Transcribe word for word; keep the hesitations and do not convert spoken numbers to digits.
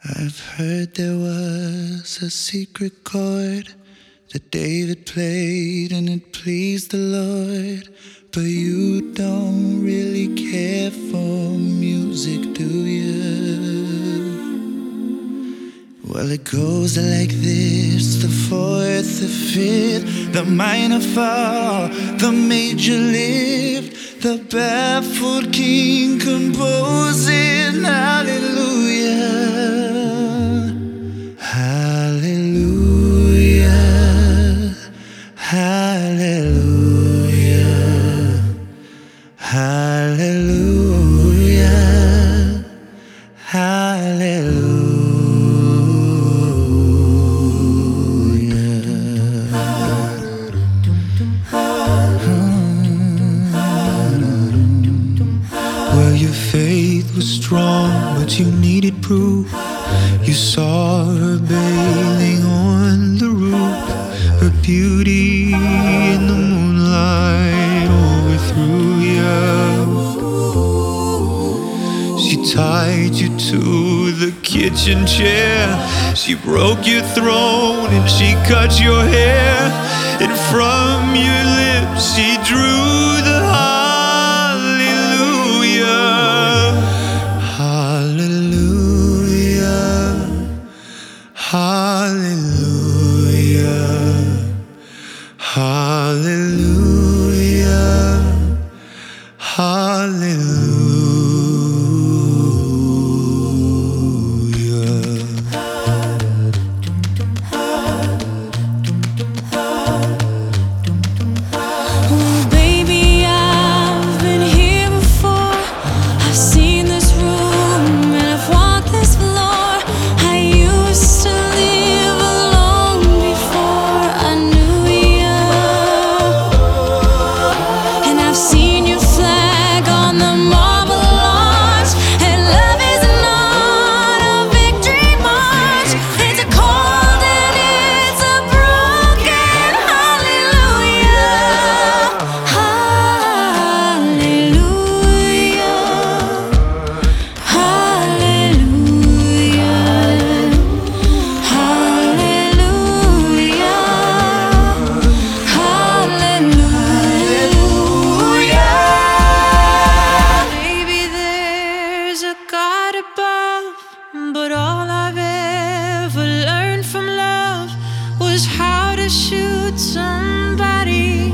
I've heard there was a secret chord that David played and it pleased the Lord. But you don't really care for music, do you? Well, it goes like this: the fourth, the fifth, the minor fall, the major lift, the baffled king composing hallelujah, hallelujah, hallelujah, hallelujah, hallelujah. Well, your faith was strong, but you needed proof. You saw her bathing on the roof, her beauty in the moonlight overthrew you. She tied you to the kitchen chair, she broke your throne and she cut your hair, and from your lips she drew the hallelujah, hallelujah. Oh, baby, I've been here before. I've seen this room and I've walked this floor. I used to live alone before I knew you, and I've seen your flag on the marble arch. And love is not a victory march, it's a cold and it's a broken hallelujah, hallelujah, hallelujah, hallelujah, hallelujah. Maybe there's a God above, but all I've ever learned from love was how to shoot somebody